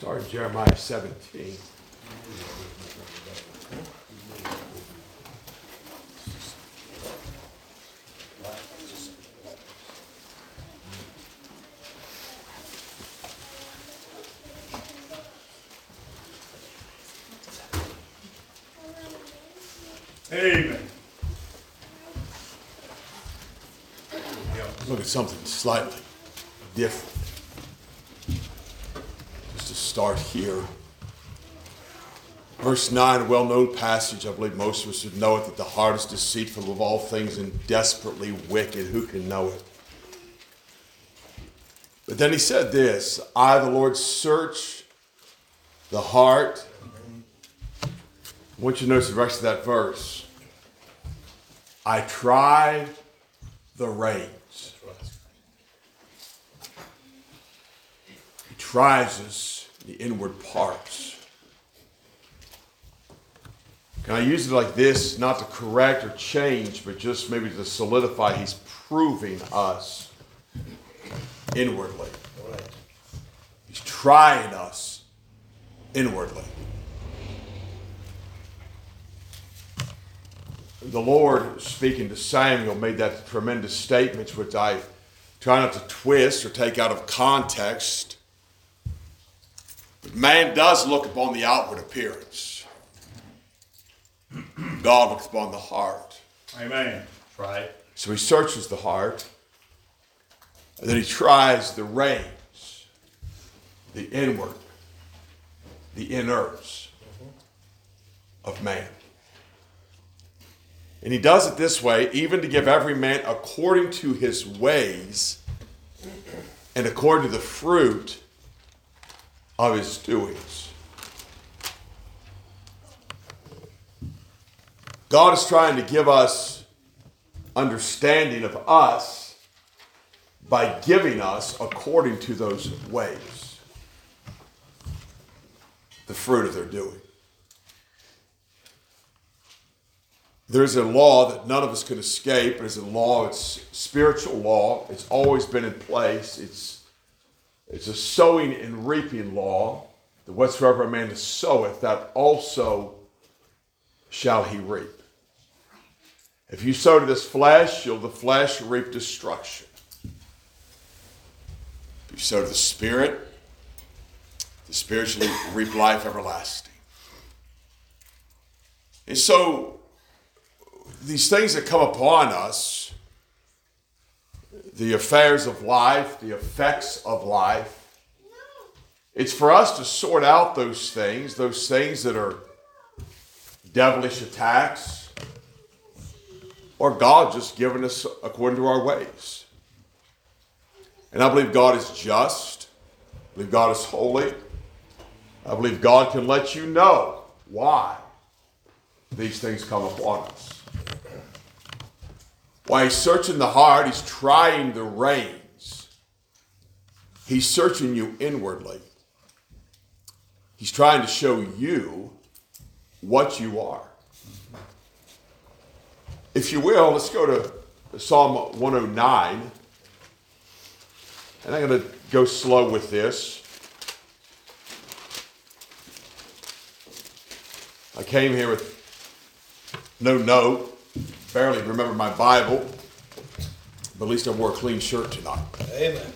Start in Jeremiah 17. Amen. Look at something slightly different. Just to start here. Verse 9, a well-known passage. I believe most of us would know it, that the heart is deceitful of all things and desperately wicked. Who can know it? But then he said this, I, the Lord, search the heart. I want you to notice the rest of that verse. I try the reins. He tries us, the inward parts. Can I use it like this, not to correct or change, but just maybe to solidify? He's proving us inwardly. He's trying us inwardly. The Lord, speaking to Samuel, made that tremendous statement, which I try not to twist or take out of context. But man does look upon the outward appearance. God looks upon the heart. Amen. Right. So he searches the heart, and then he tries the reins, the inward, the innards of man. And he does it this way, even to give every man according to his ways and according to the fruit of his doings. God is trying to give us understanding of us by giving us according to those ways, the fruit of their doing. There's a law that none of us can escape. It's a law, it's spiritual law. It's always been in place. It's a sowing and reaping law, that whatsoever a man soweth, that also shall he reap. If you sow to this flesh, you'll the flesh reap destruction. If you sow to the Spirit shall reap life everlasting. And so, these things that come upon us, the affairs of life, the effects of life, it's for us to sort out those things that are devilish attacks, or God just giving us according to our ways. And I believe God is just. I believe God is holy. I believe God can let you know why these things come upon us. While he's searching the heart, he's trying the reins. He's searching you inwardly. He's trying to show you what you are. If you will, let's go to Psalm 109. And I'm going to go slow with this. I came here with no note. Barely remember my Bible, but at least I wore a clean shirt tonight. Amen.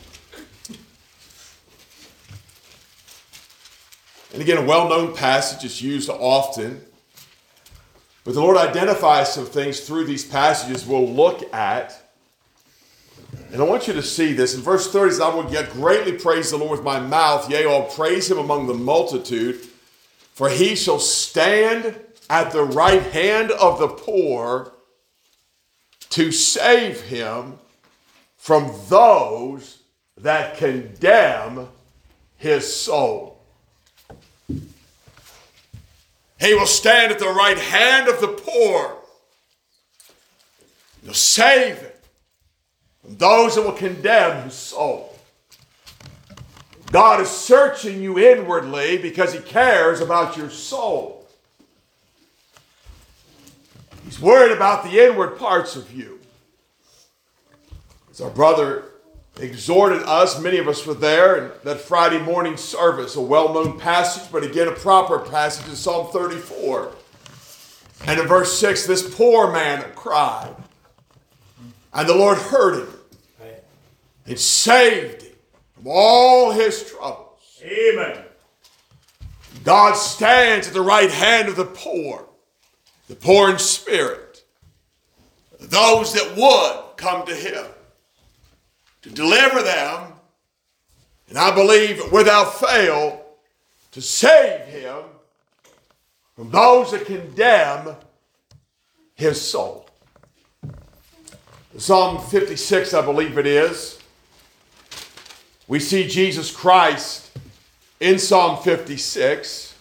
And again, a well-known passage is used often, but the Lord identifies some things through these passages we'll look at. And I want you to see this. In verse 30, it says, I will yet greatly praise the Lord with my mouth, yea, I'll praise him among the multitude, for he shall stand at the right hand of the poor, to save him from those that condemn his soul. He will stand at the right hand of the poor. He'll save him from those that will condemn his soul. God is searching you inwardly because he cares about your soul. He's worried about the inward parts of you. As our brother exhorted us. Many of us were there in that Friday morning service, a well-known passage, but again a proper passage in Psalm 34. And in verse 6, this poor man cried, and the Lord heard him and saved him from all his troubles. Amen. God stands at the right hand of the poor in spirit, those that would come to him to deliver them, and I believe without fail to save him from those that condemn his soul. Psalm 56, I believe it is. We see Jesus Christ in Psalm 56.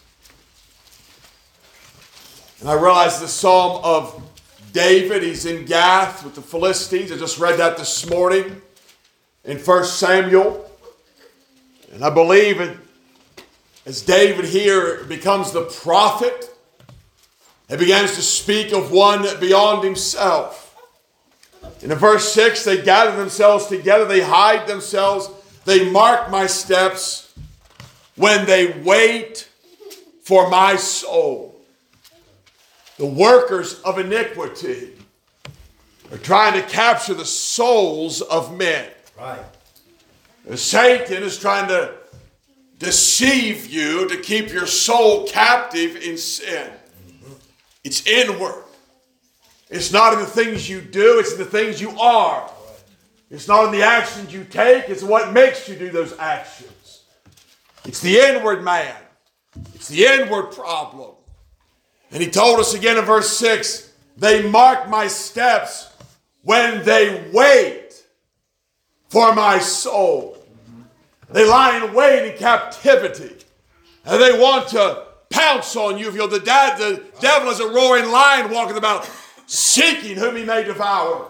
And I realize the Psalm of David. He's in Gath with the Philistines. I just read that this morning in 1 Samuel. And I believe as David here becomes the prophet, he begins to speak of one beyond himself. In verse 6, they gather themselves together, they hide themselves, they mark my steps when they wait for my soul. The workers of iniquity are trying to capture the souls of men. Right. Satan is trying to deceive you to keep your soul captive in sin. It's inward. It's not in the things you do, it's in the things you are. It's not in the actions you take, it's what makes you do those actions. It's the inward man. It's the inward problem. And he told us again in verse 6, they mark my steps when they wait for my soul. They lie in wait in captivity. And they want to pounce on you. If you're the devil is a roaring lion walking about seeking whom he may devour.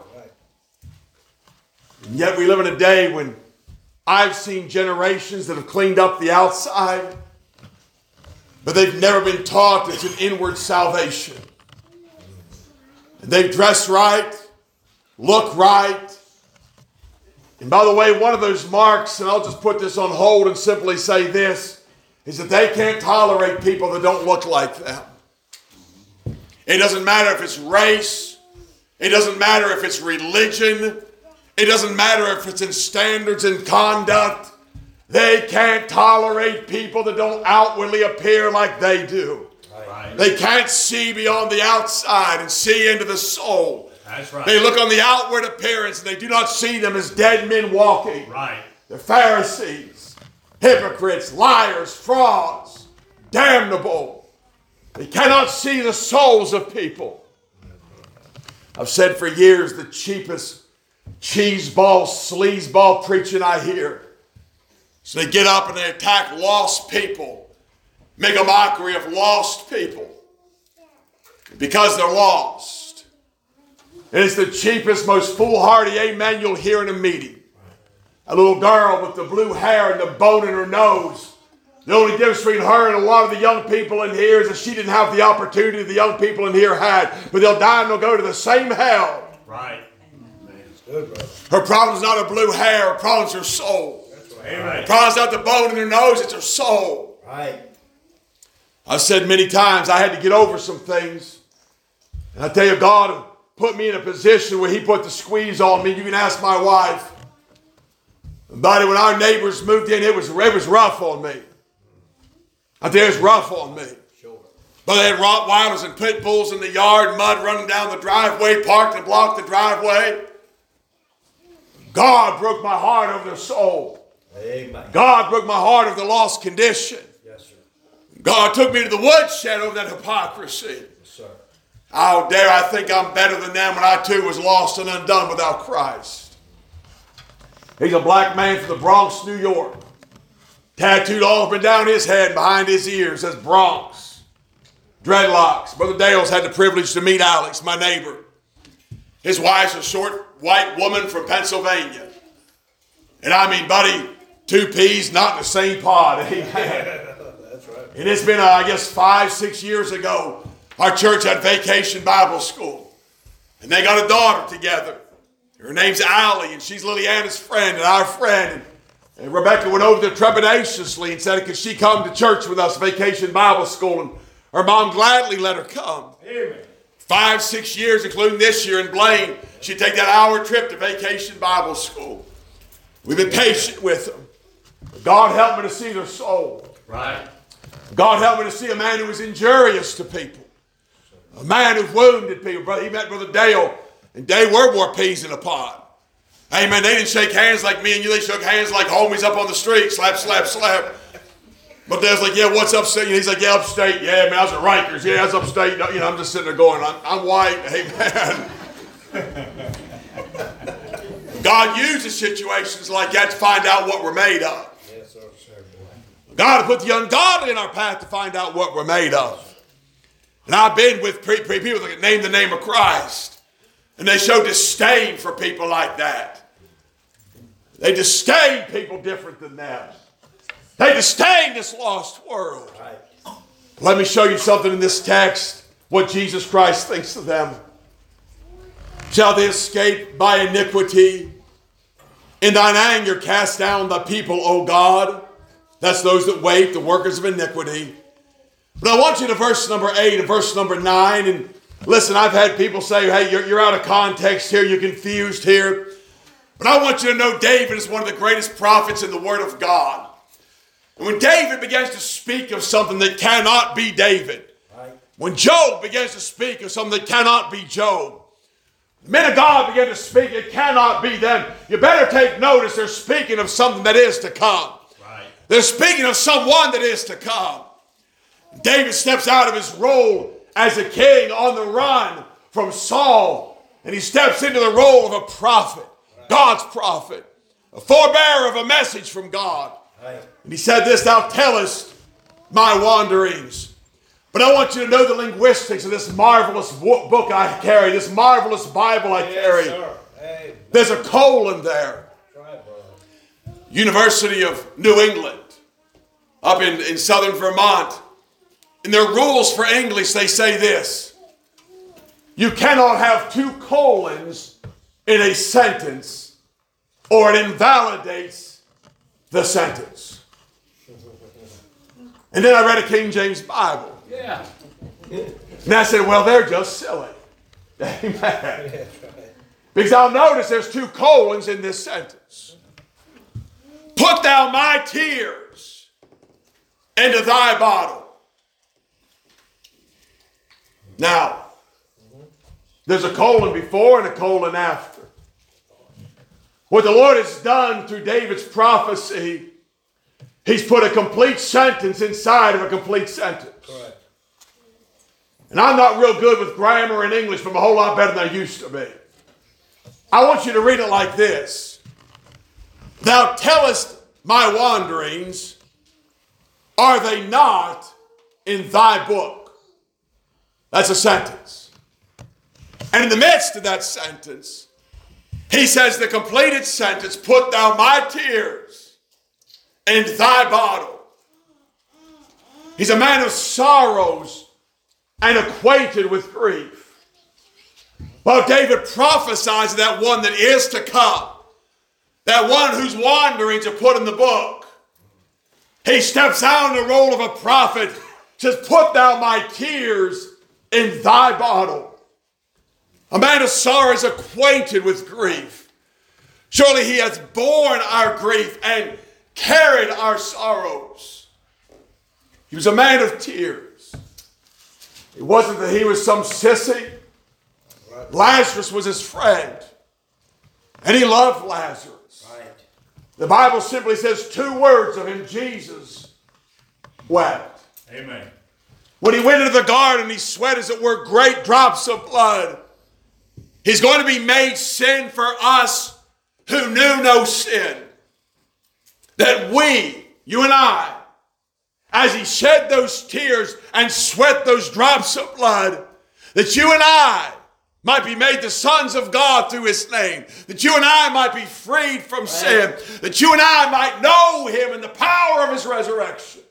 And yet we live in a day when I've seen generations that have cleaned up the outside, but they've never been taught it's an inward salvation. And they've dressed right, look right. And by the way, one of those marks, and I'll just put this on hold and simply say this, is that they can't tolerate people that don't look like them. It doesn't matter if it's race. It doesn't matter if it's religion. It doesn't matter if it's in standards and conduct. They can't tolerate people that don't outwardly appear like they do. Right. They can't see beyond the outside and see into the soul. That's right. They look on the outward appearance and they do not see them as dead men walking. Right. They're Pharisees, hypocrites, liars, frauds, damnable. They cannot see the souls of people. I've said for years the cheapest cheeseball, sleazeball preaching I hear. So they get up and they attack lost people, make a mockery of lost people because they're lost. And it's the cheapest, most foolhardy amen you'll hear in a meeting. A little girl with the blue hair and the bone in her nose. The only difference between her and a lot of the young people in here is that she didn't have the opportunity the young people in here had. But they'll die and they'll go to the same hell. Right. Her problem's not her blue hair. Her problem's her soul. Amen. Her problem's not the bone in her nose. It's her soul. Right. I've said many times I had to get over some things. And I tell you, God put me in a position where he put the squeeze on me. You can ask my wife. Buddy, when our neighbors moved in, it was rough on me. I tell you, it was rough on me. Sure. But they had Rottweilers and pit bulls in the yard, mud running down the driveway, parked and blocked the driveway. God broke my heart over their soul. Amen. God broke my heart over the lost condition. Yes, sir. God took me to the woodshed over that hypocrisy. Yes, sir. How dare I think I'm better than them when I too was lost and undone without Christ. He's a black man from the Bronx, New York. Tattooed all up and down his head and behind his ears says Bronx. Dreadlocks. Brother Dale's had the privilege to meet Alex, my neighbor. His wife's a short white woman from Pennsylvania. And I mean, buddy, two peas not in the same pod. Amen. That's right. And it's been, I guess, 5-6 years ago, our church had Vacation Bible School. And they got a daughter together. Her name's Allie, and she's Liliana's friend and our friend. And Rebecca went over there trepidatiously and said, could she come to church with us, Vacation Bible School? And her mom gladly let her come. Amen. 5, 6 years, including this year in Blaine, she'd take that hour trip to Vacation Bible School. We've been patient with them. God helped me to see their soul. Right. God helped me to see a man who was injurious to people. A man who wounded people. He met Brother Dale, and they were more peas in a pod. Amen. They didn't shake hands like me and you. They shook hands like homies up on the street. Slap, slap, slap. But Dale's like, yeah, what's upstate? And he's like, yeah, upstate. Yeah, man, I was at Rikers. Yeah, I was upstate. You know, I'm just sitting there going, I'm white. Amen. God uses situations like that to find out what we're made of. Yes, sir. God put the ungodly in our path to find out what we're made of. And I've been with people that name the name of Christ. And they show disdain for people like that. They disdain people different than them. They disdain this lost world. Right. Let me show you something in this text, what Jesus Christ thinks of them. Shall they escape by iniquity? In thine anger cast down the people, O God. That's those that wait, the workers of iniquity. But I want you to verse number 8 and verse number 9. And listen, I've had people say, hey, you're out of context here. You're confused here. But I want you to know David is one of the greatest prophets in the Word of God. And when David begins to speak of something that cannot be David, Right. when Job begins to speak of something that cannot be Job, the men of God begin to speak, it cannot be them. You better take notice, they're speaking of something that is to come. Right. They're speaking of someone that is to come. David steps out of his role as a king on the run from Saul, and he steps into the role of a prophet, God's prophet, a forebearer of a message from God. Right. And he said this, thou tellest my wanderings. But I want you to know the linguistics of this marvelous book I carry, this marvelous Bible I carry. Yes, sir. Hey, There's a colon there. try it, brother. University of New England, up in southern Vermont. In their rules for English, they say this: you cannot have 2 colons in a sentence, or it invalidates the sentence. And then I read a King James Bible. Yeah. And I said, well, they're just silly. Amen. That's right. Because I'll notice there's 2 colons in this sentence. Put thou my tears into thy bottle. Now, there's a colon before and a colon after. What the Lord has done through David's prophecy, he's put a complete sentence inside of a complete sentence. Correct. And I'm not real good with grammar and English, but I'm a whole lot better than I used to be. I want you to read it like this. Thou tellest my wanderings, are they not in thy book? That's a sentence. And in the midst of that sentence, he says the completed sentence, put thou my tears in thy bottle. He's a man of sorrows and acquainted with grief. Well, David prophesies that one that is to come, that one whose wanderings are put in the book. He steps out in the role of a prophet, says, put thou my tears in thy bottle. A man of sorrow is acquainted with grief. Surely he has borne our grief and carried our sorrows. He was a man of tears. It wasn't that he was some sissy. Right. Lazarus was his friend. And he loved Lazarus. Right. The Bible simply says 2 words of him: Jesus wept. Amen. When he went into the garden, he sweat, as it were, great drops of blood. He's going to be made sin for us who knew no sin. That we, you and I, as he shed those tears and sweat those drops of blood, that you and I might be made the sons of God through his name. That you and I might be freed from sin. That you and I might know him in the power of his resurrection.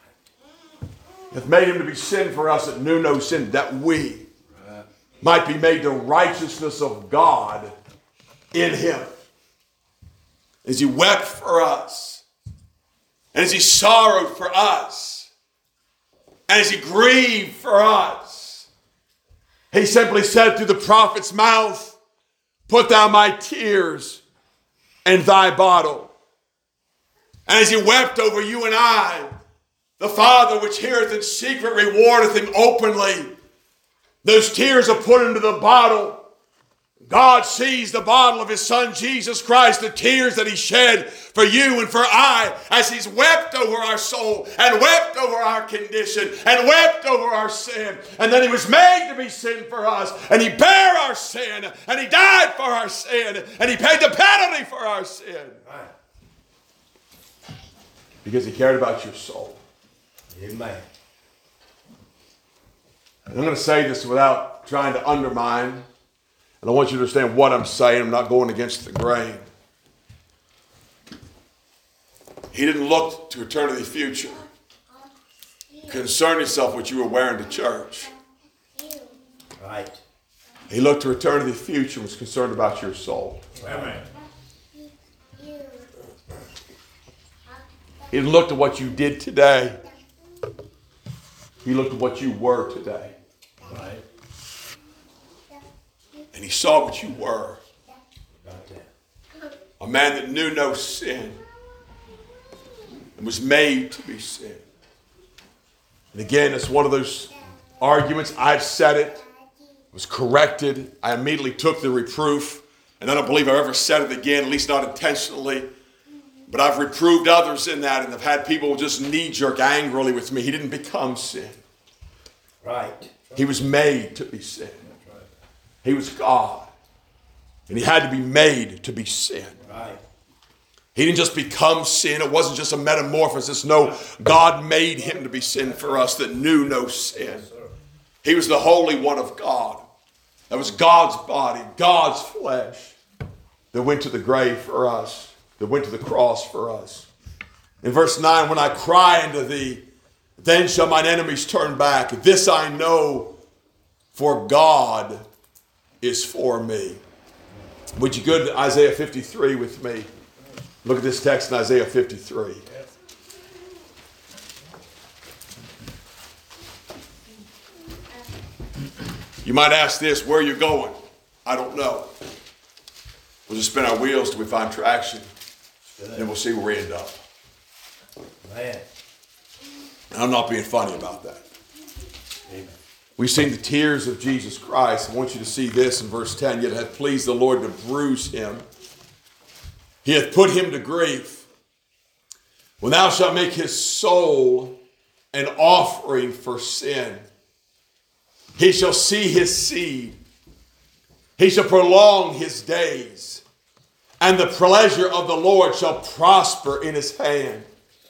Hath made him to be sin for us that knew no sin, that we might be made the righteousness of God in him. As he wept for us, and as he sorrowed for us, and as he grieved for us, he simply said through the prophet's mouth, "Put thou my tears in thy bottle." And as he wept over you and I, the Father which heareth in secret rewardeth him openly. Those tears are put into the bottle. God sees the bottle of his Son Jesus Christ, the tears that he shed for you and for I, as he's wept over our soul and wept over our condition and wept over our sin. And then he was made to be sin for us, and he bare our sin, and he died for our sin, and he paid the penalty for our sin. Because he cared about your soul. Amen. And I'm going to say this without trying to undermine. And I want you to understand what I'm saying. I'm not going against the grain. He didn't look to eternity future. Concern himself with what you were wearing to church. Right. He looked to eternity future and was concerned about your soul. Amen. He didn't look to what you did today. He looked at what you were today. Right. And he saw what you were. About that. A man that knew no sin and was made to be sin. And again, it's one of those arguments. I've said it, was corrected. I immediately took the reproof, and I don't believe I've ever said it again, at least not intentionally. But I've reproved others in that, and I've had people just knee-jerk angrily with me. He didn't become sin. Right. He was made to be sin. He was God. And he had to be made to be sin. Right. He didn't just become sin. It wasn't just a metamorphosis. No, God made him to be sin for us that knew no sin. He was the Holy One of God. That was God's body, God's flesh that went to the grave for us, that went to the cross for us. In verse 9, when I cry unto thee, then shall mine enemies turn back. This I know, for God is for me. Would you go to Isaiah 53 with me? Look at this text in Isaiah 53. You might ask this, where are you going? I don't know. We'll just spin our wheels till we find traction. And we'll see where we end up. Man. And I'm not being funny about that. Amen. We've seen the tears of Jesus Christ. I want you to see this in verse 10. Yet it hath pleased the Lord to bruise him. He hath put him to grief. When thou shalt make his soul an offering for sin, he shall see his seed. He shall prolong his days. And the pleasure of the Lord shall prosper in his hand.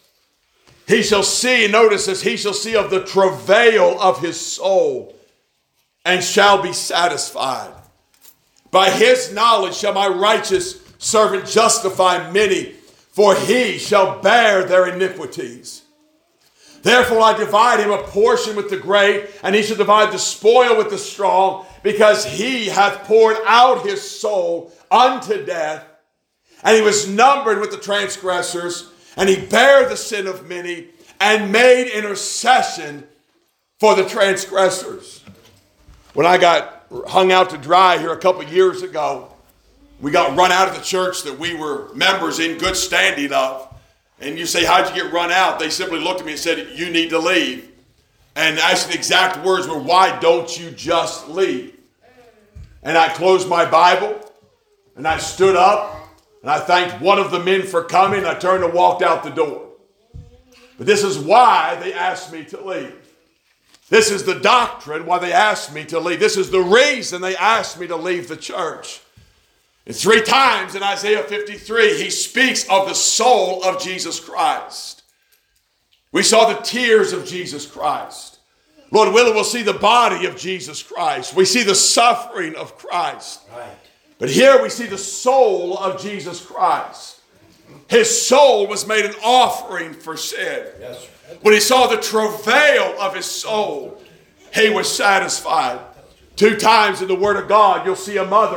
He shall see, notice this, he shall see of the travail of his soul and shall be satisfied. By his knowledge shall my righteous servant justify many, for he shall bear their iniquities. Therefore I divide him a portion with the great, and he shall divide the spoil with the strong, because he hath poured out his soul unto death, and he was numbered with the transgressors, and he bare the sin of many, and made intercession for the transgressors. When I got hung out to dry here a couple years ago, we got run out of the church that we were members in good standing of. And you say, how'd you get run out? They simply looked at me and said, you need to leave. And actually the exact words were, why don't you just leave? And I closed my Bible, and I stood up, and I thanked one of the men for coming. I turned and walked out the door. But this is why they asked me to leave. This is the doctrine why they asked me to leave. This is the reason they asked me to leave the church. And 3 times in Isaiah 53, he speaks of the soul of Jesus Christ. We saw the tears of Jesus Christ. Lord willing, we'll see the body of Jesus Christ. We see the suffering of Christ. Right. But here we see the soul of Jesus Christ. His soul was made an offering for sin. Yes, sir. When he saw the travail of his soul, he was satisfied. 2 times in the Word of God, you'll see a mother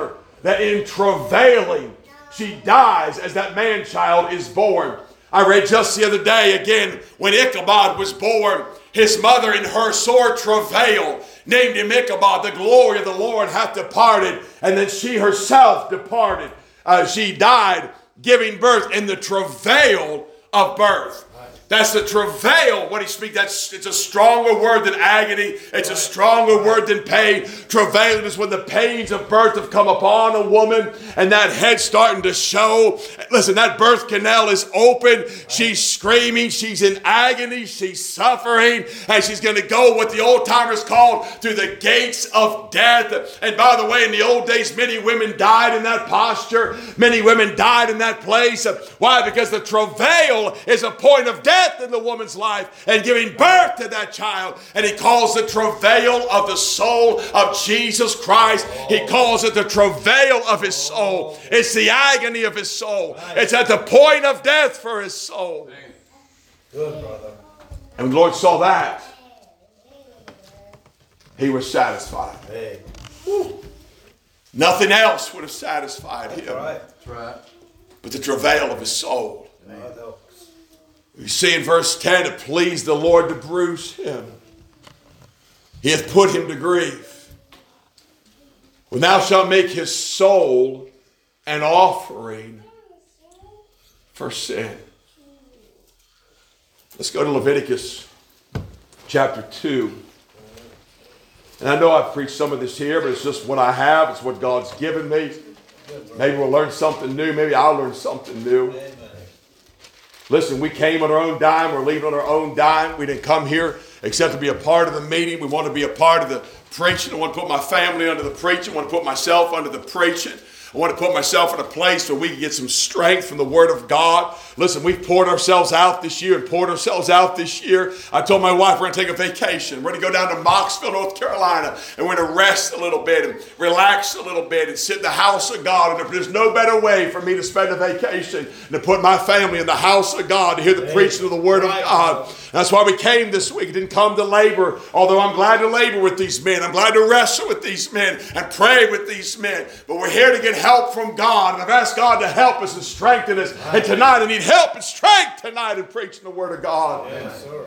that in travailing, she dies as that man-child is born. I read just the other day again, when Ichabod was born, his mother in her sore travail named him Ichabod. The glory of the Lord hath departed. And then she herself departed. She died giving birth in the travail of birth. That's the travail. What he speaks, it's a stronger word than agony. It's a stronger word than pain. Travailing is when the pains of birth have come upon a woman and that head's starting to show. Listen, that birth canal is open. She's screaming. She's in agony. She's suffering. And she's going to go what the old timers called through the gates of death. And by the way, in the old days, many women died in that posture. Many women died in that place. Why? Because the travail is a point of death in the woman's life and giving birth to that child. And he calls the travail of the soul of Jesus Christ. He calls it the travail of his soul. It's the agony of his soul. It's at the point of death for his soul. Good, brother. And when the Lord saw that, he was satisfied. Hey. Nothing else would have satisfied him. That's right. But the travail of his soul. Amen. We see in verse 10, it pleased the Lord to bruise him. He hath put him to grief. When thou shalt make his soul an offering for sin. Let's go to Leviticus chapter 2. And I know I've preached some of this here, but it's just what I have. It's what God's given me. Maybe we'll learn something new. Maybe I'll learn something new. Listen, we came on our own dime. We're leaving on our own dime. We didn't come here except to be a part of the meeting. We want to be a part of the preaching. I want to put my family under the preaching. I want to put myself under the preaching. I want to put myself in a place where we can get some strength from the Word of God. Listen, we've poured ourselves out this year and poured ourselves out this year. I told my wife we're going to take a vacation. We're going to go down to Mocksville, North Carolina, and we're going to rest a little bit and relax a little bit and sit in the house of God. And there's no better way for me to spend a vacation than to put my family in the house of God to hear the preaching of the Word of God. That's why we came this week. Didn't come to labor, although I'm glad to labor with these men. I'm glad to wrestle with these men and pray with these men. But we're here to get help from God. And I've asked God to help us and strengthen us. And tonight I need help and strength tonight in preaching the Word of God. Yes, sir.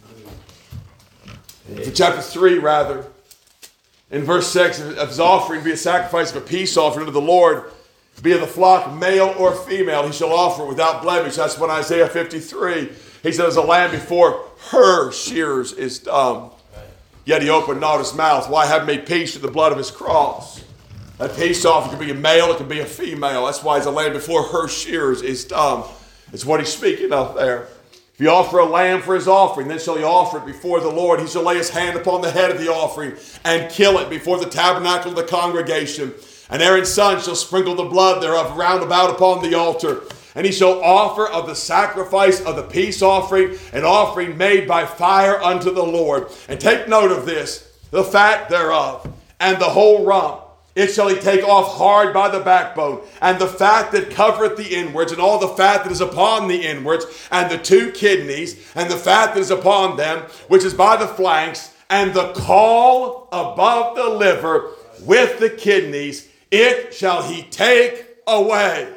For chapter 3, rather, in verse 6, of his offering be a sacrifice of a peace offering unto the Lord, be of the flock male or female, he shall offer it without blemish. That's what Isaiah 53. He says, a lamb before her shears is dumb. Yet he opened not his mouth. Why have made peace with the blood of his cross? That peace offering can be a male, it can be a female. That's why he's a lamb before her shears is dumb. It's what he's speaking of there. If you offer a lamb for his offering, then shall he offer it before the Lord. He shall lay his hand upon the head of the offering and kill it before the tabernacle of the congregation. And Aaron's son shall sprinkle the blood thereof round about upon the altar. And he shall offer of the sacrifice of the peace offering an offering made by fire unto the Lord. And take note of this, the fat thereof, and the whole rump. It shall he take off hard by the backbone, and the fat that covereth the inwards, and all the fat that is upon the inwards, and the 2 kidneys, and the fat that is upon them, which is by the flanks, and the caul above the liver with the kidneys, it shall he take away.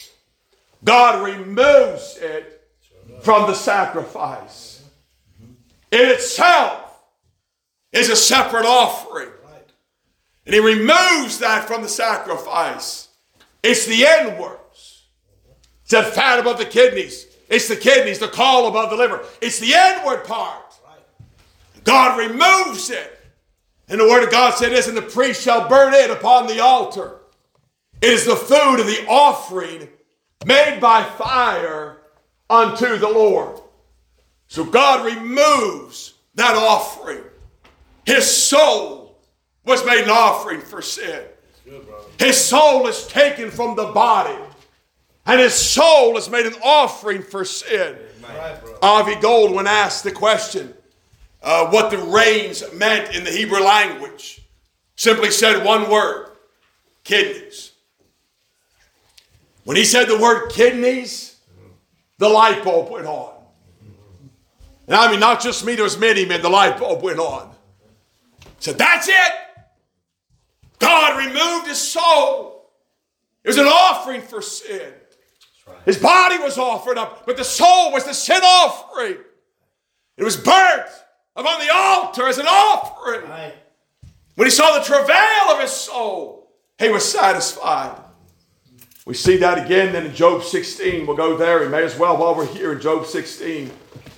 God removes it from the sacrifice. In itself is a separate offering. And he removes that from the sacrifice. It's the inwards. It's that fat above the kidneys. It's the kidneys, the caul above the liver. It's the inward part. God removes it. And the Word of God said this, and the priest shall burn it upon the altar. It is the food of the offering made by fire unto the Lord. So God removes that offering. His soul was made an offering for sin. His soul is taken from the body. And his soul is made an offering for sin. Avi Goldwyn asked the question, what the reins meant in the Hebrew language. Simply said one word, kidneys. When he said the word kidneys, the light bulb went on. And I mean, not just me, there was many men, the light bulb went on. Said, that's it. God removed his soul It was an offering for sin. Right. His body was offered up, but the soul was the sin offering. It was burnt upon the altar as an offering. Right. When he saw the travail of his soul, he was satisfied. We see that again then in Job 16. We'll go there. We may as well while we're here in Job 16.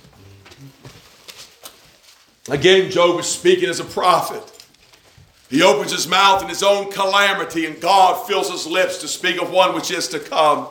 Again, Job is speaking as a prophet. He opens his mouth in his own calamity, and God fills his lips to speak of one which is to come.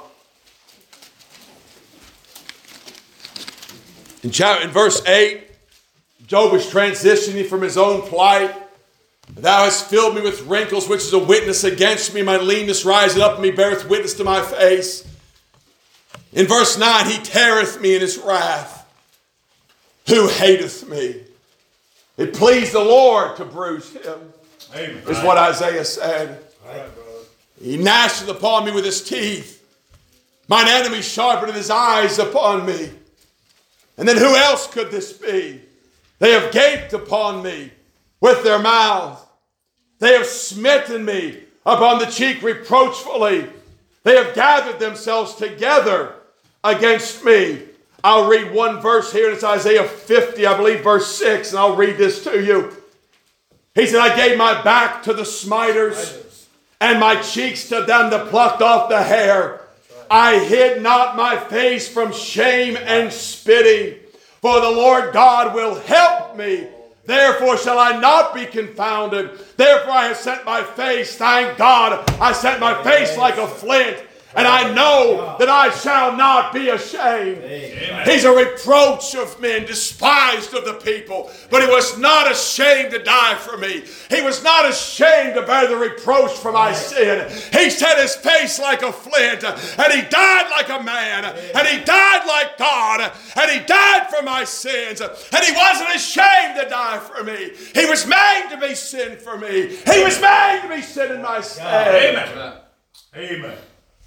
In verse 8, Job is transitioning from his own plight. Thou hast filled me with wrinkles, which is a witness against me. My leanness riseth up, and me beareth witness to my face. In verse 9, he teareth me in his wrath. Who hateth me? It pleased the Lord to bruise him. Amen. Is what Isaiah said. Right, brother. He gnasheth upon me with his teeth. Mine enemy sharpened his eyes upon me. And then who else could this be? They have gaped upon me with their mouth. They have smitten me upon the cheek reproachfully. They have gathered themselves together against me. I'll read one verse here, and it's Isaiah 50, I believe, verse 6, and I'll read this to you. He said, I gave my back to the smiters, and my cheeks to them that plucked off the hair. I hid not my face from shame and spitting, for the Lord God will help me. Therefore shall I not be confounded. Therefore I have set my face, thank God, I set my face like a flint. And I know that I shall not be ashamed. Amen. He's a reproach of men, despised of the people. But he was not ashamed to die for me. He was not ashamed to bear the reproach for my sin. He set his face like a flint. And he died like a man. And he died like God. And he died for my sins. And he wasn't ashamed to die for me. He was made to be sin for me. He was made to be sin in my stead. Amen. Amen.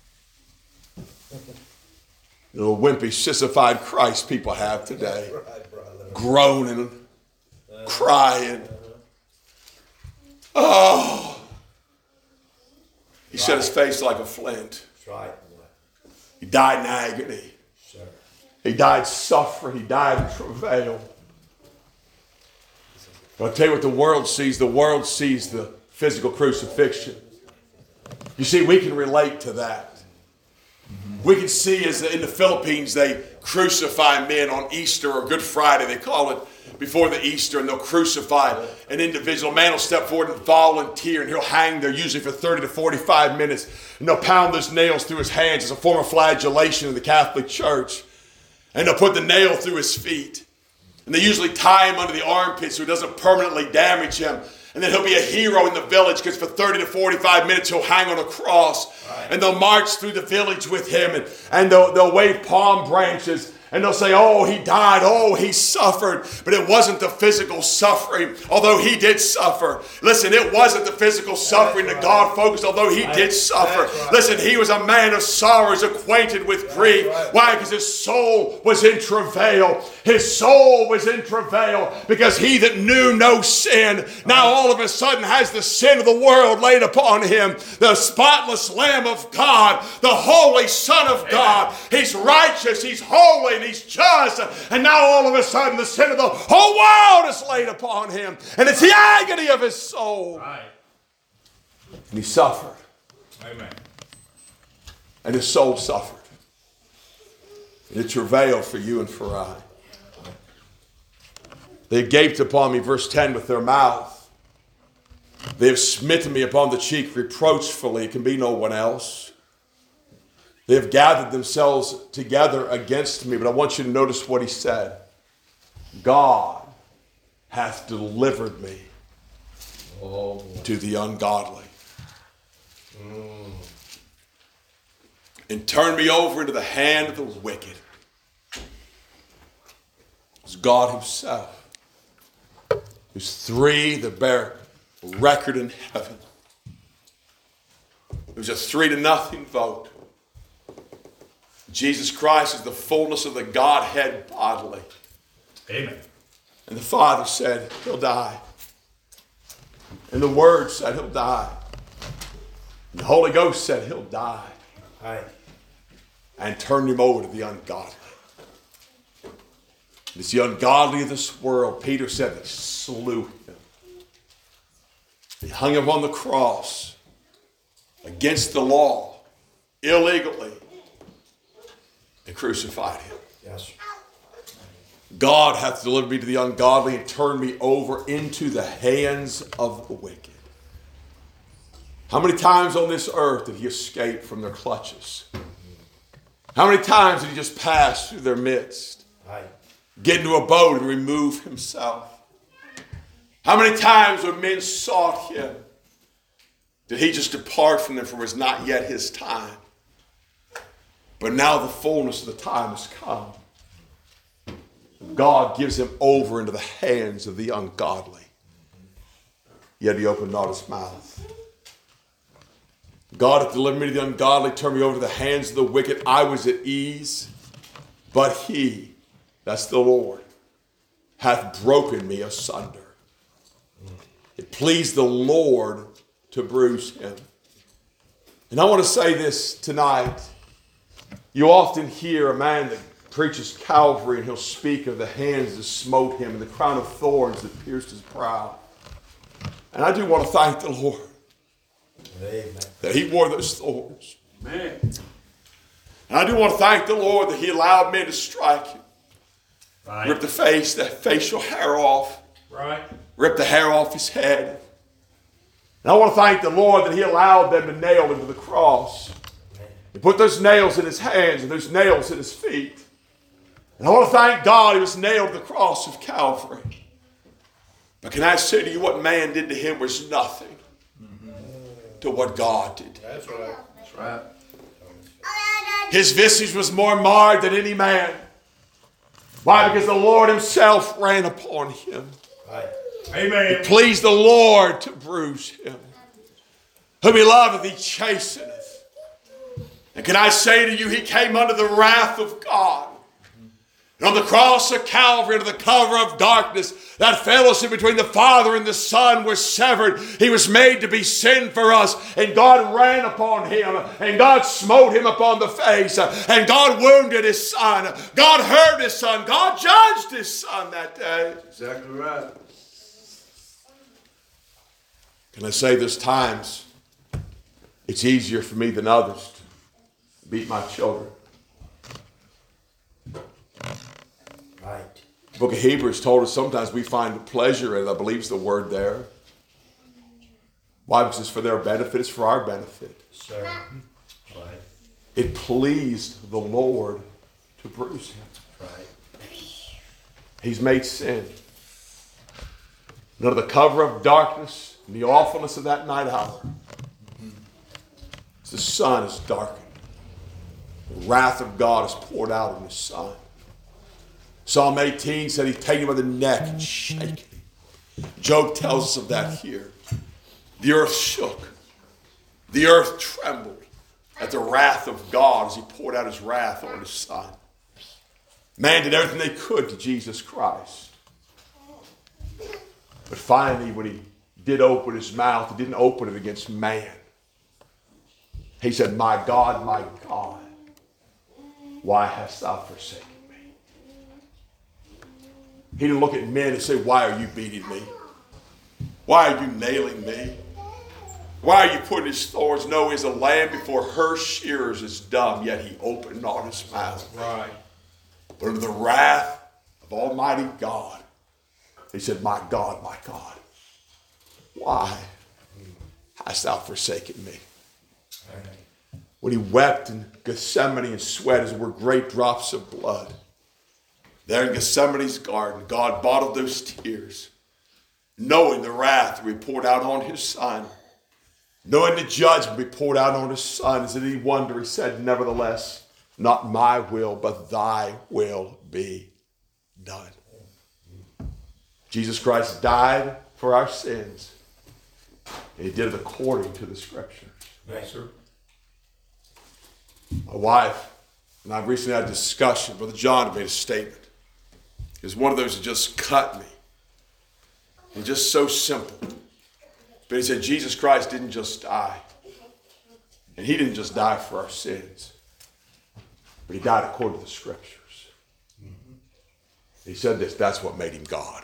Little wimpy, sissified Christ people have today. Right, brother. Groaning, crying. Oh. He set his face like a flint. That's right. He died in agony. Sure. He died suffering. He died in travail. But I'll tell you what the world sees. The world sees the physical crucifixion. You see, we can relate to that. We can see as in the Philippines they crucify men on Easter or Good Friday. They call it before the Easter, and they'll crucify an individual. A man will step forward and volunteer, and he'll hang there usually for 30 to 45 minutes. And they'll pound those nails through his hands as a form of flagellation in the Catholic Church. And they'll put the nail through his feet. And they usually tie him under the armpit so it doesn't permanently damage him. And then he'll be a hero in the village because for 30 to 45 minutes he'll hang on a cross. Right. And they'll march through the village with him, and they'll wave palm branches. And they'll say, oh, he died. Oh, he suffered. But it wasn't the physical suffering, although he did suffer. Listen, it wasn't the physical suffering that God focused, although he did suffer. Listen, he was a man of sorrows, acquainted with grief. Why? Because his soul was in travail. His soul was in travail because he that knew no sin now all of a sudden has the sin of the world laid upon him. The spotless Lamb of God, the holy Son of God. He's righteous. He's holy. And he's just, and now all of a sudden the sin of the whole world is laid upon him, and it's the agony of his soul. Right. And he suffered. Amen. And his soul suffered. And it travailed for you and for I. They gaped upon me, verse 10, with their mouth. They have smitten me upon the cheek reproachfully. It can be no one else. They have gathered themselves together against me. But I want you to notice what he said. God hath delivered me to the ungodly. And turned me over into the hand of the wicked. It's God himself. There's three that bear record in heaven. It was a 3-0 vote. Jesus Christ is the fullness of the Godhead bodily. Amen. And the Father said, he'll die. And the Word said, he'll die. The Holy Ghost said he'll die Aye. and turned him over to the ungodly. It's the ungodly of this world, Peter said, that slew him. He hung him on the cross against the law, illegally. They crucified him. Yes. God hath delivered me to the ungodly and turned me over into the hands of the wicked. How many times on this earth did he escape from their clutches? How many times did he just pass through their midst? Aye. Get into a boat and remove himself? How many times when men sought him, did he just depart from them, for it was not yet his time? But now the fullness of the time has come. God gives him over into the hands of the ungodly. Yet he opened not his mouth. God hath delivered me to the ungodly, turned me over to the hands of the wicked. I was at ease, but he, that's the Lord, hath broken me asunder. It pleased the Lord to bruise him. And I want to say this tonight. You often hear a man that preaches Calvary and he'll speak of the hands that smote him and the crown of thorns that pierced his brow. And I do want to thank the Lord Amen. that he wore those thorns. Amen. And I do want to thank the Lord that he allowed men to strike him. Right. Rip the facial hair off. Right. Rip the hair off his head. And I want to thank the Lord that he allowed them to nail him to the cross. He put those nails in his hands and those nails in his feet. And I want to thank God he was nailed to the cross of Calvary. But can I say to you, what man did to him was nothing to what God did. That's right. That's right. His visage was more marred than any man. Why? Because the Lord himself ran upon him. Aye. Amen. It pleased the Lord to bruise him. Whom he loveth, he chasteneth. And can I say to you, he came under the wrath of God. And on the cross of Calvary, under the cover of darkness, that fellowship between the Father and the Son was severed. He was made to be sin for us. And God ran upon him. And God smote him upon the face. And God wounded his Son. God hurt his Son. God judged his Son that day. Exactly right. Can I say there's times it's easier for me than others to beat my children. Right. The book of Hebrews told us sometimes we find pleasure in it. I believe is the word there. Why? Because it's for their benefit. It's for our benefit. Sir. Right. It pleased the Lord to bruise him. Right. He's made sin. And under the cover of darkness and the awfulness of that night hour, the sun is darkened. The wrath of God is poured out on his Son. Psalm 18 said he's taken him by the neck and shaken him. Job tells us of that here. The earth shook. The earth trembled at the wrath of God as he poured out his wrath on his Son. Man did everything they could to Jesus Christ. But finally, when he did open his mouth, he didn't open it against man. He said, my God, why hast thou forsaken me? He didn't look at men and say, why are you beating me? Why are you nailing me? Why are you putting his thorns? No, as a lamb before her shearers is dumb, yet he opened not his mouth. Right. But under the wrath of Almighty God, he said, my God, why hast thou forsaken me? When he wept in Gethsemane and sweat as were great drops of blood. There in Gethsemane's garden, God bottled those tears, knowing the wrath that we poured out on his Son, knowing the judgment we poured out on his Son. Is it any wonder he said, nevertheless, not my will, but thy will be done. Jesus Christ died for our sins, and he did it according to the Scriptures. Yes, sir. My wife and I recently had a discussion. Brother John had made a statement. It was one of those that just cut me. And just so simple. But he said, Jesus Christ didn't just die. And he didn't just die for our sins, but he died according to the scriptures. He said this, that's what made him God.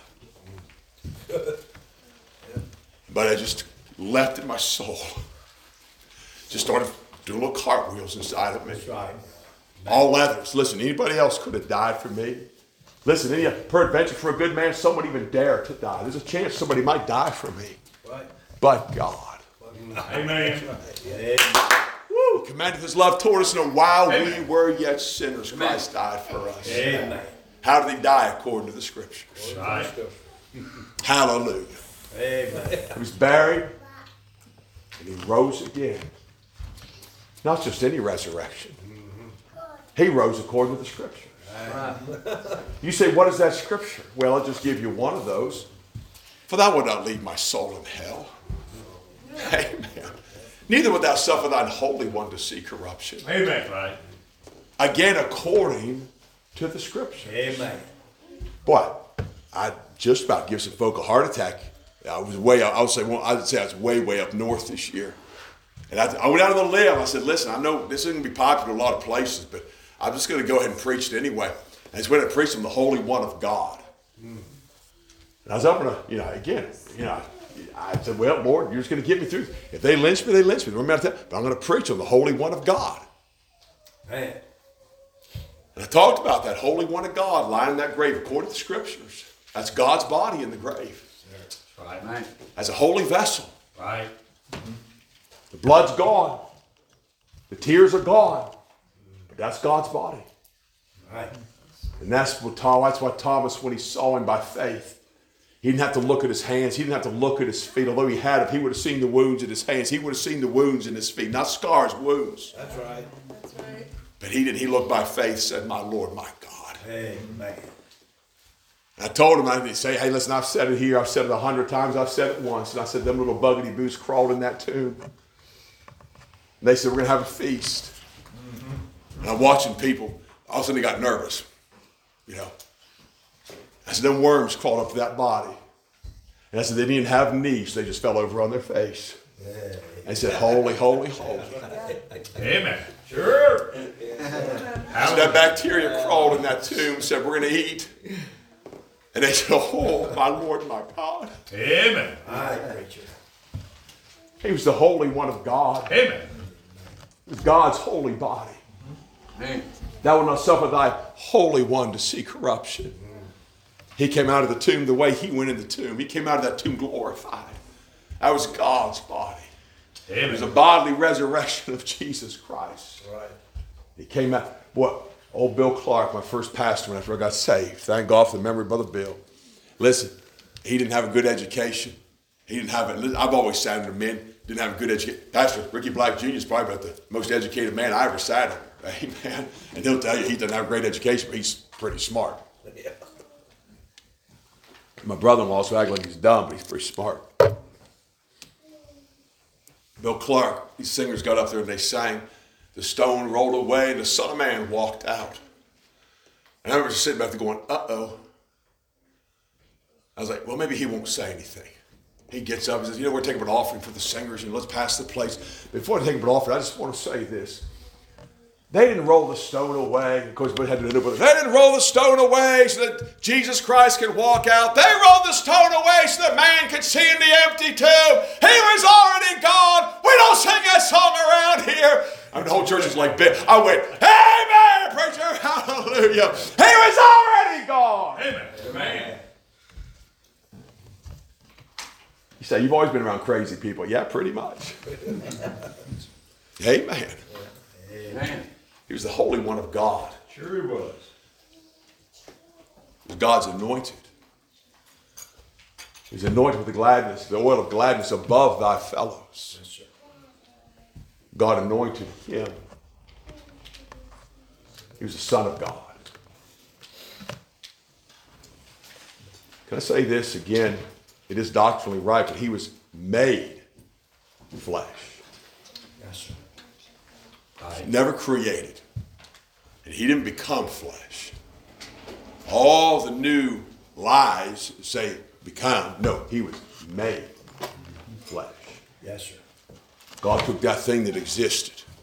But I just left in my soul. Just started doing little cartwheels inside of me. That's right. All leathers. Listen, anybody else could have died for me. Listen, peradventure for a good man, someone even dare to die. There's a chance somebody might die for me. Right. But God. Amen. Woo, he commanded his love toward us, and while we were yet sinners, Christ died for us. Amen. How did he die according to the scriptures? Right. Hallelujah. Amen. He was buried, and he rose again. Not just any resurrection. He rose according to the scripture. You say, what is that scripture? Well, I'll just give you one of those. For thou wilt not leave my soul in hell. Amen. Neither wilt thou suffer thine Holy One to see corruption. Amen. Right. Again, according to the scripture. Amen. Boy, I just about give some folk a heart attack. I'd say I was way up north this year. And I went out on the limb. I said, listen, I know this isn't going to be popular in a lot of places, but I'm just going to go ahead and preach it anyway. And I just went and preached on the Holy One of God. And I was up in I said, well, Lord, you're just going to get me through. If they lynch me, they lynch me. But I'm going to preach on the Holy One of God. Man. And I talked about that Holy One of God lying in that grave according to the scriptures. That's God's body in the grave. Right. Man. As a holy vessel. Right. The blood's gone. The tears are gone. But that's God's body. Right. And that's why Thomas, when he saw him by faith, he didn't have to look at his hands. He didn't have to look at his feet. Although he had, if he would have seen the wounds in his hands, he would have seen the wounds in his feet. Not scars, wounds. That's right. That's right. But he didn't. He looked by faith, said, my Lord, my God. Amen. And I told him, I didn't say, hey, listen, I've said it here. I've said it 100 times. I've said it once. And I said, them little buggity boots crawled in that tomb. And they said, we're going to have a feast. And I'm watching people. All of a sudden, they got nervous. I said, them worms crawled up to that body. And I said, they didn't even have knees. They just fell over on their face. And they said, holy, holy, holy. Amen. Sure. So that bacteria crawled in that tomb, said, we're going to eat. And they said, oh, my Lord, my God. Amen. Aye, preacher. He was the Holy One of God. Amen. It was God's holy body. Amen. Thou wilt not suffer thy Holy One to see corruption. He came out of the tomb the way he went in the tomb. He came out of that tomb glorified. That was God's body. It was a bodily resurrection of Jesus Christ. Right. He came out. Boy, old Bill Clark, my first pastor after I got saved. Thank God for the memory of Brother Bill. Listen, he didn't have a good education. He didn't have it. I've always sat under men, didn't have a good education. Pastor Ricky Black Jr. is probably about the most educated man I ever sat under. Amen. And he'll tell you he doesn't have a great education, but he's pretty smart. Yeah. My brother-in-law also acts like he's dumb, but he's pretty smart. Bill Clark, these singers got up there and they sang, the stone rolled away and the Son of Man walked out. And I remember just sitting back there going, uh-oh. I was like, well, maybe he won't say anything. He gets up and says, we're taking up an offering for the singers and let's pass the plates. Before I take up an offering, I just want to say this. They didn't roll the stone away. Of course, they had to do it. They didn't roll the stone away so that Jesus Christ could walk out. They rolled the stone away so that man could see in the empty tomb. He was already gone. We don't sing that song around here. I mean, the whole church is like, I went, amen, preacher, hallelujah. He was already gone. Amen. Amen. You say, you've always been around crazy people. Yeah, pretty much. Amen. Amen. He was the Holy One of God. Sure he was. He was God's anointed. He was anointed with the oil of gladness above thy fellows. Yes, sir. God anointed him. He was the Son of God. Can I say this again? It is doctrinally right, but he was made flesh. Yes, sir. Never created. And he didn't become flesh. All the new lies say become. No, he was made flesh. Yes, sir. God took that thing that existed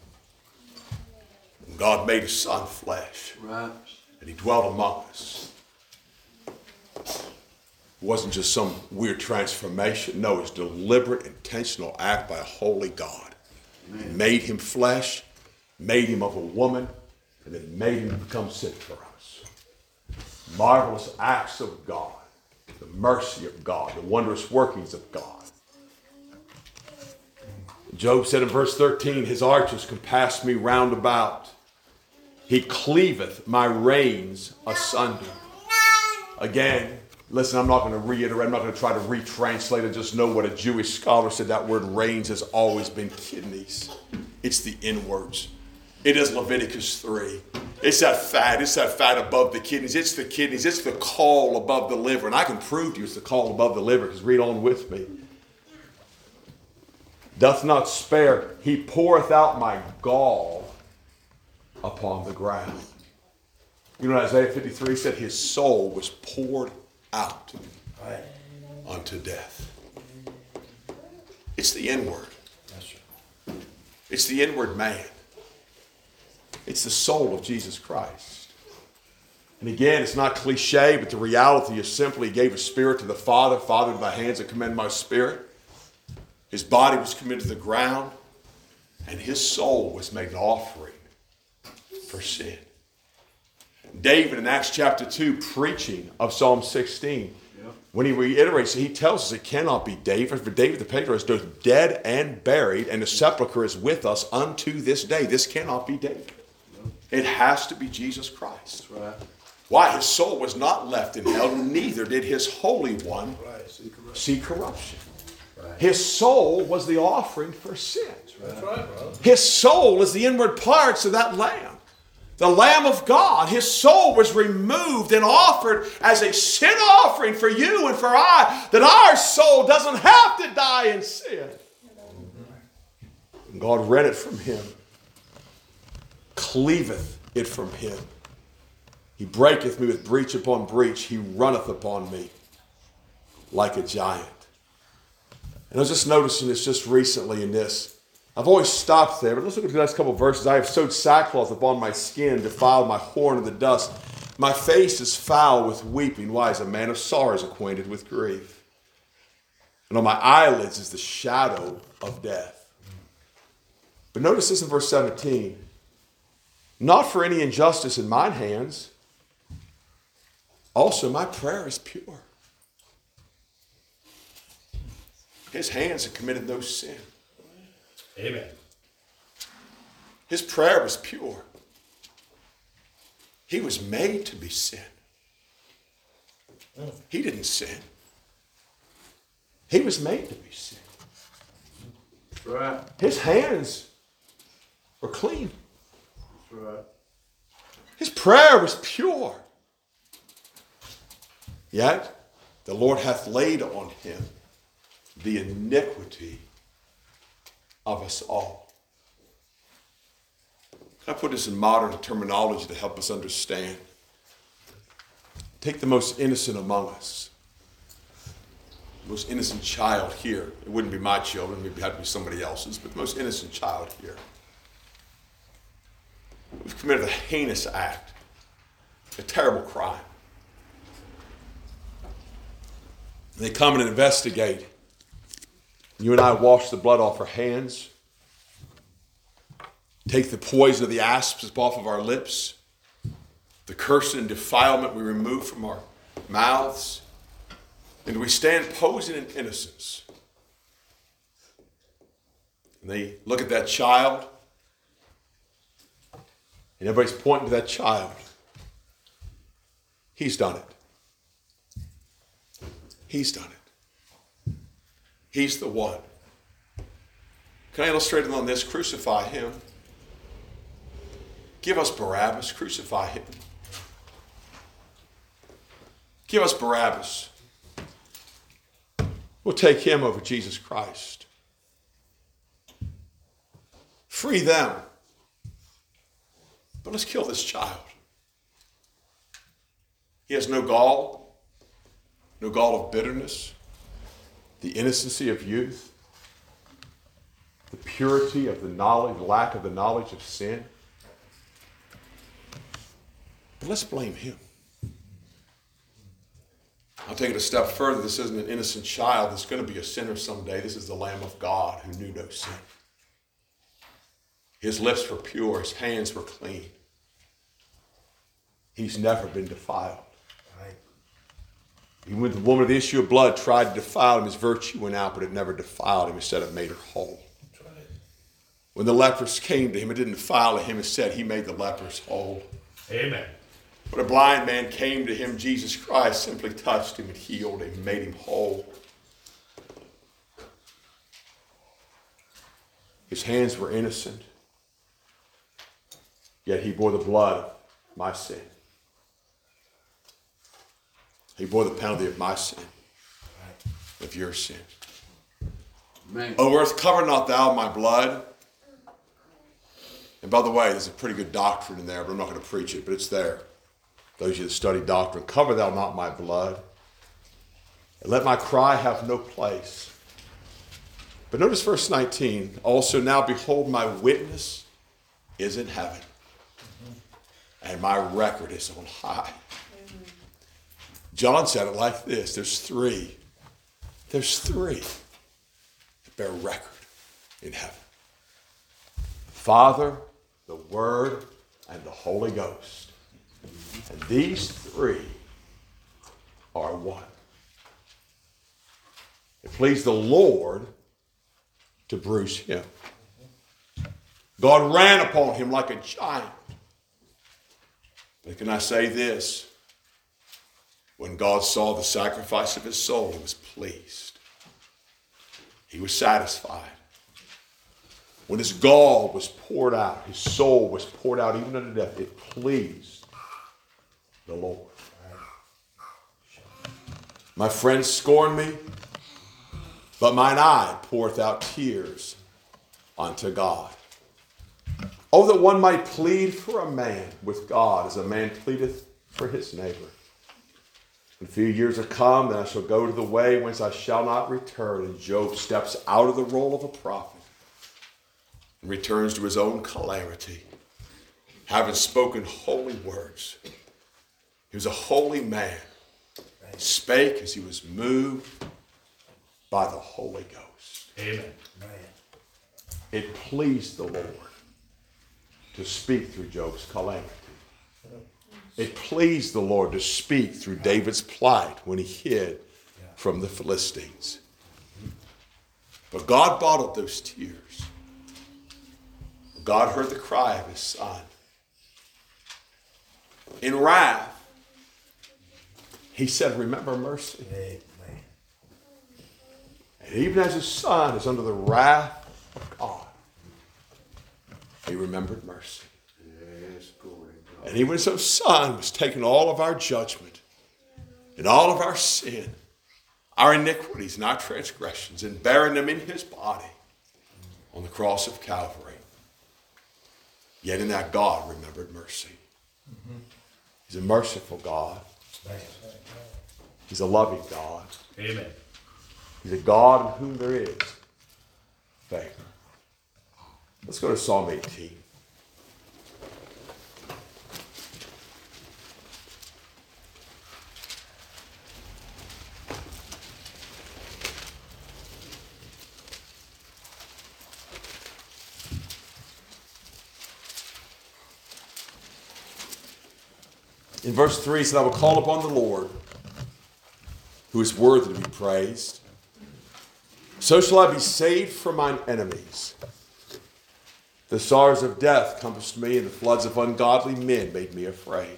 God made his son flesh. Right. And he dwelt among us. It wasn't just some weird transformation. No, it was a deliberate, intentional act by a holy God. Amen. Made him flesh, made him of a woman, and then made him become sin for us. Marvelous acts of God, the mercy of God, the wondrous workings of God. Job said in verse 13, his arches compass me round about. He cleaveth my reins asunder. Again, listen, I'm not going to reiterate, I'm not going to try to retranslate it. Just know what a Jewish scholar said. That word reins has always been kidneys. It's the inwards. It is Leviticus 3. It's that fat above the kidneys. It's the kidneys. It's the caul above the liver. And I can prove to you it's the caul above the liver, because read on with me. Doth not spare, he poureth out my gall upon the ground. You know, Isaiah 53 said his soul was poured out unto death. It's the inward. It's the inward man. It's the soul of Jesus Christ. And again, it's not cliche, but the reality is simply he gave his spirit to the Father. Father, to thy hands I commend my spirit. His body was committed to the ground, and his soul was made an offering for sin. David in Acts chapter 2, preaching of Psalm 16, when he reiterates, he tells us it cannot be David, for David the patriarch is dead and buried, and the sepulchre is with us unto this day. This cannot be David. It has to be Jesus Christ. Right. Why? His soul was not left in hell, neither did his Holy One see corruption. Right. His soul was the offering for sin. That's right, brother. His soul is the inward parts of that lamb. The Lamb of God. His soul was removed and offered as a sin offering for you and for I, that our soul doesn't have to die in sin. And God rent it from him, cleaveth it from him. He breaketh me with breach upon breach. He runneth upon me like a giant. And I was just noticing this just recently in this. I've always stopped there, but let's look at the next couple of verses. I have sewed sackcloth upon my skin, defiled my horn in the dust. My face is foul with weeping. Why? As a man of sorrows acquainted with grief. And on my eyelids is the shadow of death. But notice this in verse 17. Not for any injustice in mine hands. Also, my prayer is pure. His hands have committed no sin. Amen. His prayer was pure. He was made to be sin. He didn't sin. He was made to be sin. That's right. His hands were clean. That's right. His prayer was pure. Yet the Lord hath laid on him the iniquity of us all. Can I put this in modern terminology to help us understand? Take the most innocent among us. The most innocent child here. It wouldn't be my children, maybe it had to be somebody else's, but the most innocent child here. We've committed a heinous act, a terrible crime. They come and investigate. You and I wash the blood off our hands. Take the poison of the asps off of our lips. The curse and defilement we remove from our mouths. And we stand posing in innocence. And they look at that child. And everybody's pointing to that child. He's done it. He's done it. He's the one. Can I illustrate it on this? Crucify him. Give us Barabbas. Crucify him. Give us Barabbas. We'll take him over Jesus Christ. Free them. But let's kill this child. He has no gall of bitterness, the innocency of youth, the purity of the knowledge, lack of the knowledge of sin. But let's blame him. I'll take it a step further. This isn't an innocent child that's going to be a sinner someday. This is the Lamb of God who knew no sin. His lips were pure. His hands were clean. He's never been defiled. Right. Even when the woman of the issue of blood tried to defile him, his virtue went out, but it never defiled him. Instead, it made her whole. That's right. When the lepers came to him, it didn't defile him. Instead, he made the lepers whole. Amen. When a blind man came to him, Jesus Christ simply touched him and healed him and made him whole. His hands were innocent, yet he bore the blood of my sin. He bore the penalty of my sin, of your sin. Amen. O earth, cover not thou my blood. And by the way, there's a pretty good doctrine in there, but I'm not going to preach it, but it's there. Those of you that study doctrine, cover thou not my blood, and let my cry have no place. But notice verse 19, also now behold, my witness is in heaven, and my record is on high. John said it like this, there's three that bear record in heaven. The Father, the Word, and the Holy Ghost. And these three are one. It pleased the Lord to bruise him. God ran upon him like a giant. But can I say this? When God saw the sacrifice of his soul, he was pleased. He was satisfied. When his gall was poured out, his soul was poured out even unto death, it pleased the Lord. My friends scorn me, but mine eye poureth out tears unto God. Oh, that one might plead for a man with God as a man pleadeth for his neighbor. When a few years are come, then I shall go to the way whence I shall not return. And Job steps out of the role of a prophet and returns to his own calamity, having spoken holy words. He was a holy man. He spake as he was moved by the Holy Ghost. Amen. It pleased the Lord to speak through Job's calamity. It pleased the Lord to speak through David's plight when he hid from the Philistines. But God bottled those tears. God heard the cry of his son. In wrath, he said, remember mercy. Amen. And even as his son is under the wrath of God, he remembered mercy. Yes, glory to God. And even as his son was taking all of our judgment and all of our sin, our iniquities and our transgressions, and bearing them in his body on the cross of Calvary. Yet in that God remembered mercy. He's a merciful God. He's a loving God. Amen. He's a God in whom there is favor. Let's go to Psalm 18. In verse 3, it said, I will call upon the Lord, who is worthy to be praised. So shall I be saved from mine enemies. The sorrows of death compassed me, and the floods of ungodly men made me afraid.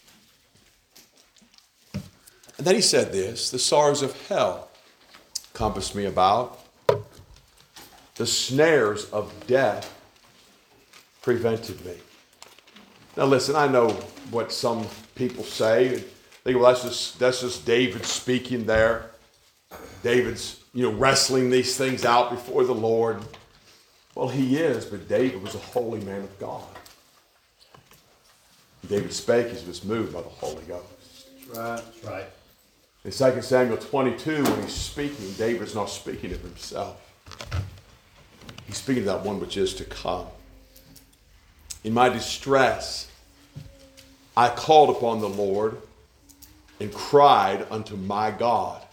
And then he said this, the sorrows of hell compassed me about. The snares of death prevented me. Now listen, I know what some people say. Think, well, that's just David speaking there. David's, wrestling these things out before the Lord. Well, he is, but David was a holy man of God. David spake as he was moved by the Holy Ghost. That's right. That's right. In 2 Samuel 22, when he's speaking, David's not speaking of himself. He's speaking of that one which is to come. In my distress, I called upon the Lord and cried unto my God.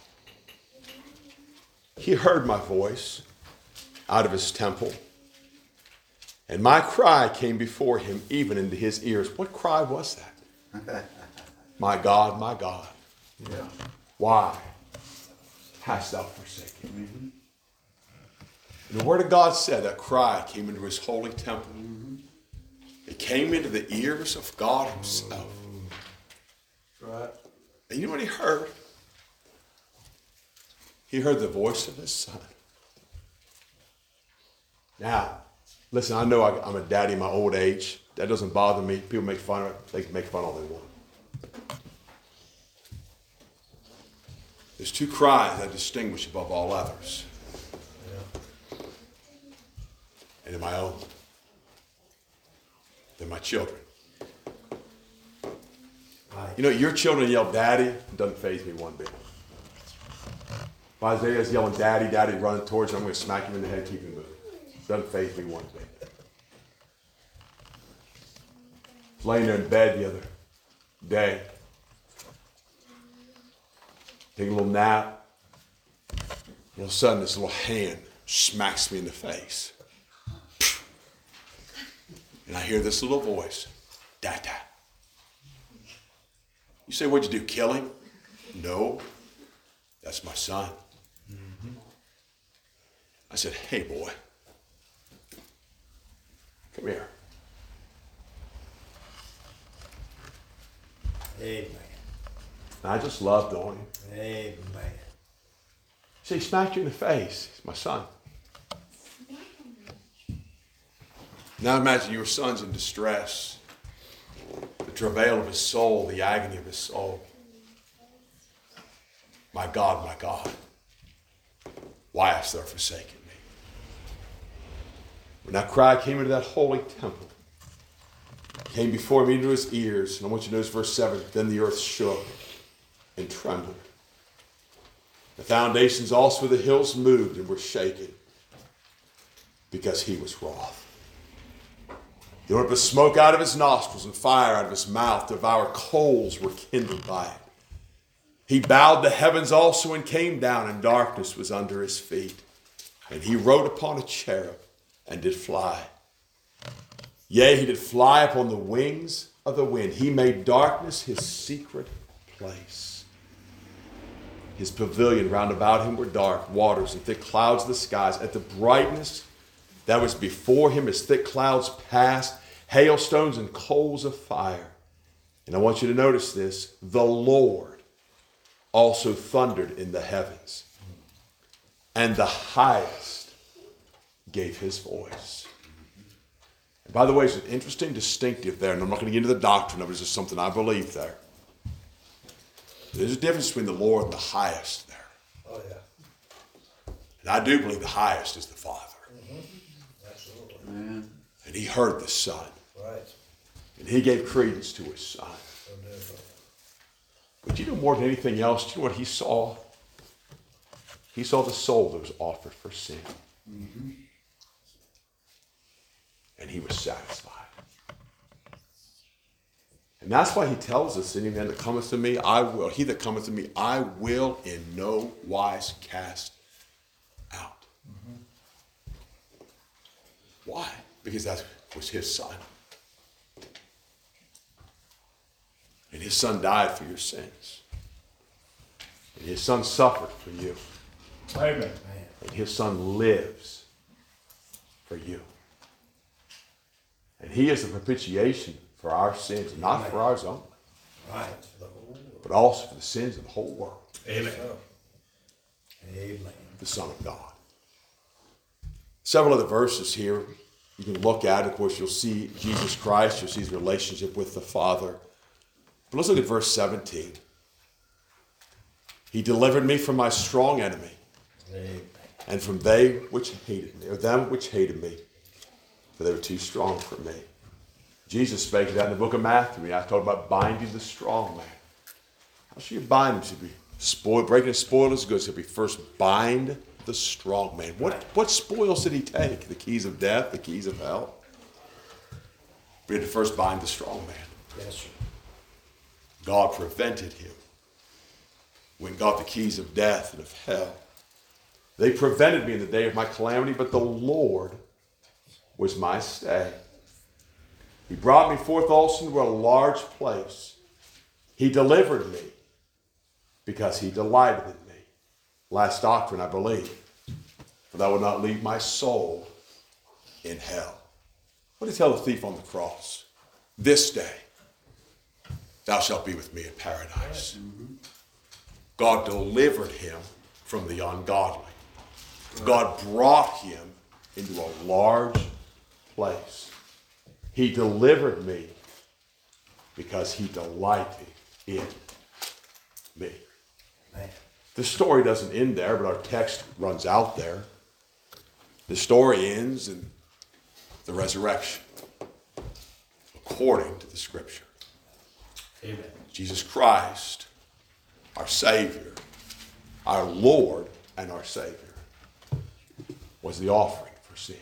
He heard my voice out of his temple, and my cry came before him even into his ears. What cry was that? My God, Yeah. why hast thou forsaken me? And the word of God said that cry came into his holy temple. It came into the ears of God himself. That's right. And you know what he heard? He heard the voice of his son. Now, listen, I know I'm a daddy in my old age. That doesn't bother me. People make fun of it. They can make fun all they want. There's two cries I distinguish above all others. And they're my own. They're my children. You know, your children yell daddy, it doesn't faze me one bit. If Isaiah's yelling daddy, daddy running towards you, I'm going to smack him in the head and keep him moving. It doesn't faze me one bit. I was laying there in bed the other day, taking a little nap. All of a sudden, this little hand smacks me in the face. And I hear this little voice, Dada. You say, what'd you do, kill him? No, that's my son. I said, hey, boy, come here. Amen. And I just loved on him. Amen. So he smacked you in the face. He's my son. Now imagine your son's in distress. The travail of his soul, the agony of his soul. My God, why hast thou forsaken me? When that cry came into that holy temple, came before me into his ears, and I want you to notice verse 7, then the earth shook and trembled. The foundations also of the hills moved and were shaken because he was wroth. There went up smoke out of his nostrils and fire out of his mouth. Devour coals were kindled by it. He bowed the heavens also and came down, and darkness was under his feet. And he rode upon a cherub and did fly. Yea, he did fly upon the wings of the wind. He made darkness his secret place. His pavilion round about him were dark waters and thick clouds of the skies. At the brightness that was before him, as thick clouds passed, hailstones and coals of fire. And I want you to notice this. The Lord also thundered in the heavens, and the highest gave his voice. And by the way, it's an interesting distinctive there, and I'm not going to get into the doctrine of it. It's just something I believe there. There's a difference between the Lord and the highest there. Oh, yeah. And I do believe the highest is the Father. Absolutely. Man. And he heard the Son. Right. And he gave credence to his Son. So do it. But you know more than anything else, do you know what he saw? He saw the soul that was offered for sin. And he was satisfied. And that's why he tells us, any man that cometh to me, I will. He that cometh to me, I will in no wise cast out. Why? Because that was his Son. And his Son died for your sins. And his Son suffered for you. Amen. And his Son lives for you. And he is the propitiation for our sins, not for ours only, Right. but also for the sins of the whole world. Amen. Amen. The Son of God. Several other verses here you can look at. Of course, you'll see Jesus Christ. You'll see his relationship with the Father. But let's look at verse 17. He delivered me from my strong enemy, Amen. and from they which hated me, or them which hated me, for they were too strong for me. Jesus spake of that in the book of Matthew. I talked about binding the strong man. How should you bind him? Should be spoiled, breaking and spoil his goods. Should be first bind the strong man. What spoils did he take? The keys of death, the keys of hell. We had to first bind the strong man. Yes, sir. God prevented him when God the keys of death and of hell. They prevented me in the day of my calamity, but the Lord was my stay. He brought me forth also into a large place. He delivered me because he delighted in me. Last doctrine, I believe. For thou wilt not leave my soul in hell. What did he tell the thief on the cross? This day thou shalt be with me in paradise. God delivered him from the ungodly. God brought him into a large place. He delivered me because he delighted in me. Man. The story doesn't end there, but our text runs out there. The story ends in the resurrection, according to the scripture. Amen. Jesus Christ, our Savior, our Lord and our Savior, was the offering for sin.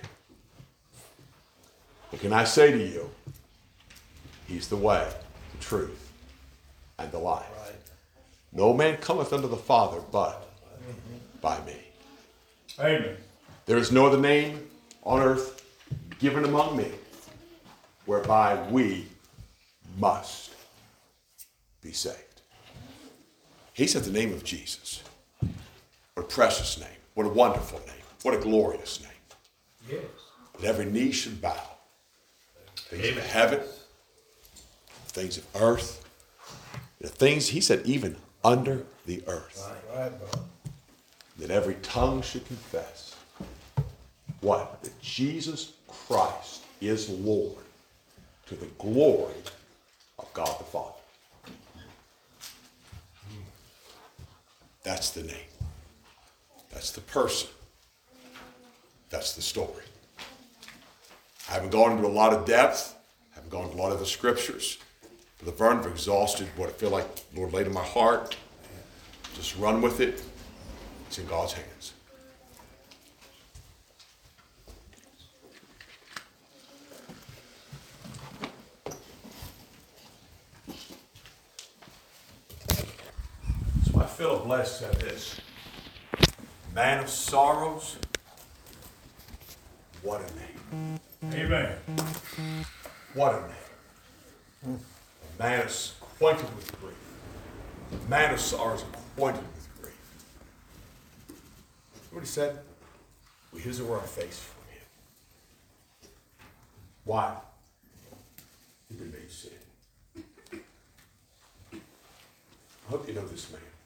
But can I say to you, he's the way, the truth, and the life. Right. No man cometh unto the Father but by me. Amen. There is no other name on earth given among men whereby we must be saved. He said the name of Jesus. What a precious name. What a wonderful name. What a glorious name. Yes. That every knee should bow. Things of heaven, things of earth, the things, he said, even under the earth. Right, brother. That every tongue should confess. What? That Jesus Christ is Lord to the glory of God the Father. That's the name. That's the person. That's the story. I haven't gone into a lot of depth. I haven't gone into a lot of the scriptures. Brother Vernon, I've exhausted what I feel like the Lord laid in my heart. Just run with it. It's in God's hands. So I feel blessed at this. Man of sorrows, what a name. Amen. What a name. A man is acquainted with grief. A man of sorrows acquainted with grief. What he said? We hid our face from him. Why? He made sin. I hope you know this man.